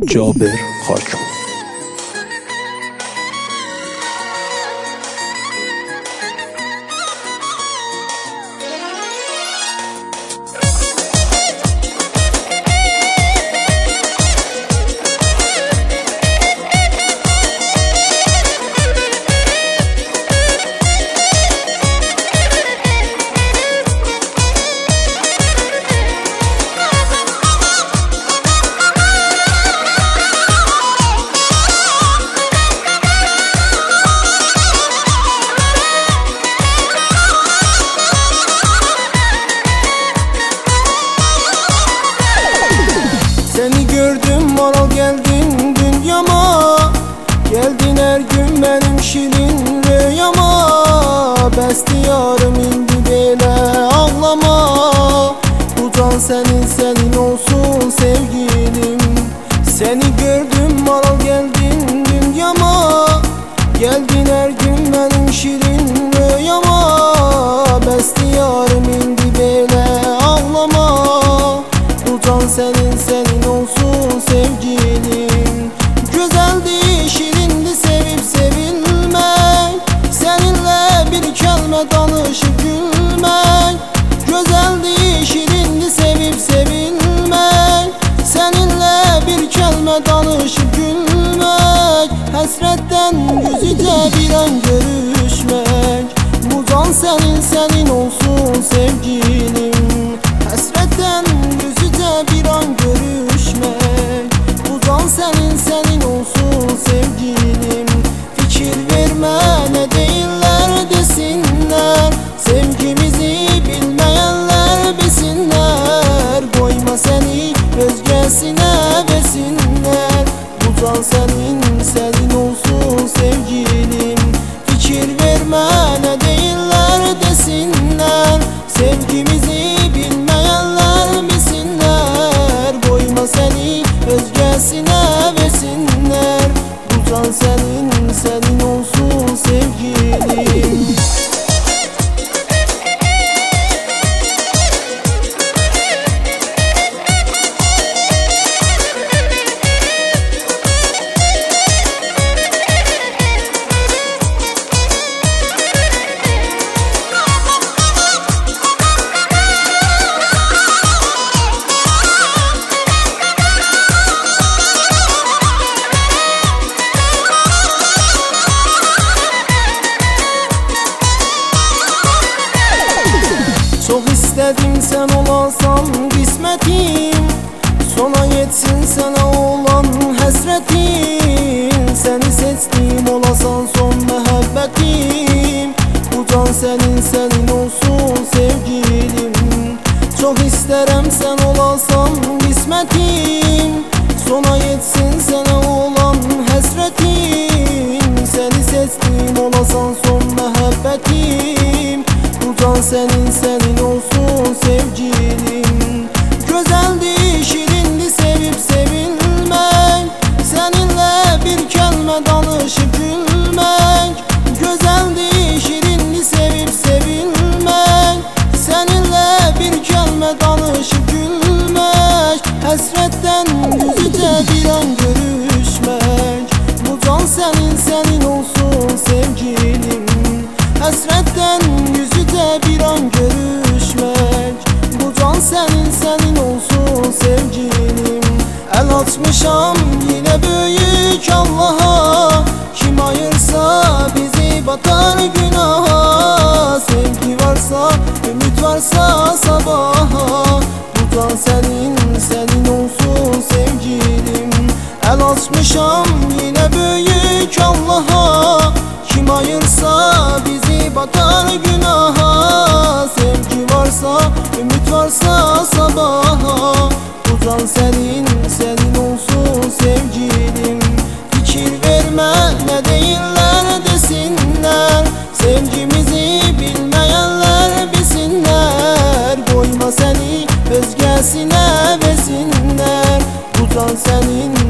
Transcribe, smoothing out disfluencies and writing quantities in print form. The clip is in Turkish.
Caber Hakim. Seni gördüm maral geldin dünyama, geldin her gün benim şirin rüyama. Bestiyarım indi belə ağlama, bu can senin olsun sevgilim. Seni gördüm maral geldin dünyama, geldin her gün benim şirin rüyama. Bestiyarım indi belə ağlama, bu can senin olsun sevgilim. Güzeldi, şirindi sevip sevilmek, seninle bir kelime danışıp gülmek. Güzeldi, şirindi sevip sevilmek, seninle bir kelime danışıp gülmek. Hasretten yüzüce bir an görüşmek, bu can senin olsun sevgilim. Hasretten yüzüce bir an görüşmek, bu can senin olsun sevgilim. Fikir verme ne değiller desinler, sevgimizi bilmeyenler bilsinler. Koyma seni özgesine versinler, bu can senin olsun sevgilim. Fikir verme ne değiller desinler, sevgimizi bilmeyenler bilsinler. Koyma seni özgesine versinler, bu can senin olsun sevgilim. Çok istedim sen olasan kısmetim, sona yetsin sana olan hasretim. Seni seçtim olasan son muhabbetim, bu can senin olsun sevgilim. Çok isterim sen olasan kısmetim, sona yetsin sana olan hasretim. Seni seçtim olasan son muhabbetim, bu can senin olsun sevgilim. Güzeldi, şirindi sevip sevilmek, seninle bir kelime danışıp gülmek. Güzeldi, şirindi sevip sevilmek, seninle bir kelime danışıp gülmek. Hasretten yüzüce bir an görüşmek, bu can senin olsun sevgilim. Hasretten yüzüce bir an görüşmek, bu can senin olsun sevgilim. El açmışam yine büyük Allah'a, kim ayırsa bizi batar günaha. Sevgi varsa, ümit varsa sabaha, bu can senin olsun sevgilim. El açmışam yine büyük Allah'a, kim ayırsa bizi batar günaha. Sevgi varsa, ümit varsa sabaha, bu can senin olsun sevgilim. Fikir verme ne değiller desinler, sevgimizi bilmeyenler bilsinler. Koyma seni özgesine versinler, bu can senin